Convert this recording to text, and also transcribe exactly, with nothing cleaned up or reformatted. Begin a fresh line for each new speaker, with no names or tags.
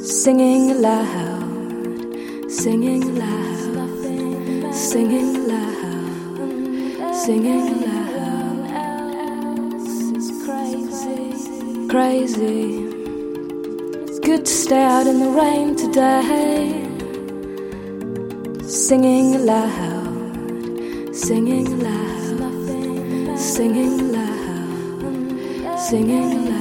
Singing aloud, singing aloud, singing aloud, singing aloud. It's crazy, crazy. It's good to stay out in the rain today. Singing aloud, singing aloud, singing aloud, singing aloud.